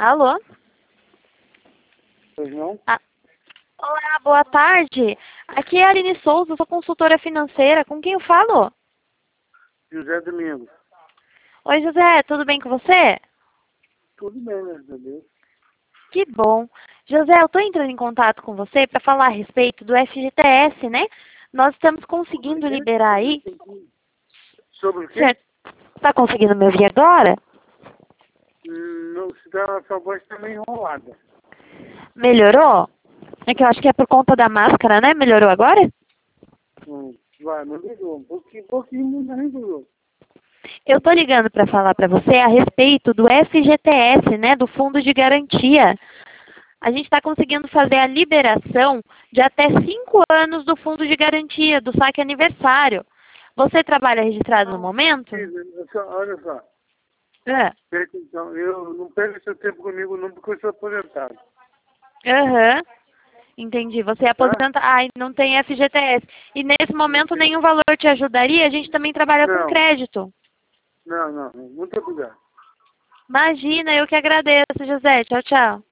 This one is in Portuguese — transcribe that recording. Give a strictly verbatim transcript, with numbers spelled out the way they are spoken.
Alô? Pois não? Ah, olá, boa tarde. Aqui é a Aline Souza, sou consultora financeira. Com quem eu falo? José Domingos. Oi, José, tudo bem com você? Tudo bem, né, meu Deus? Que bom. José, eu estou entrando em contato com você para falar a respeito do F G T S, né? Nós estamos conseguindo liberar aí. Sobre o quê? Certo. Está conseguindo me ouvir agora? Hum, Não, se dá a sua voz tá meio enrolada. Melhorou? É que eu acho que é por conta da máscara, né? Melhorou agora? Hum, vai, não melhorou. Um pouquinho, pouquinho, não melhorou. Eu estou ligando para falar para você a respeito do F G T S, né? Do Fundo de Garantia. A gente está conseguindo fazer a liberação de até cinco anos do Fundo de Garantia, do saque aniversário. Você trabalha registrado no Não, momento? filho, só- olha só. É. Presta atenção, eu não pego seu tempo comigo não, porque eu sou aposentado. Aham. Entendi. Você é Tá? aposenta... Ai, não tem F G T S. E nesse Não momento tem. nenhum valor te ajudaria? A gente também trabalha com Não, crédito. não, não. Muito obrigado. Imagina, eu que agradeço, José. Tchau, tchau.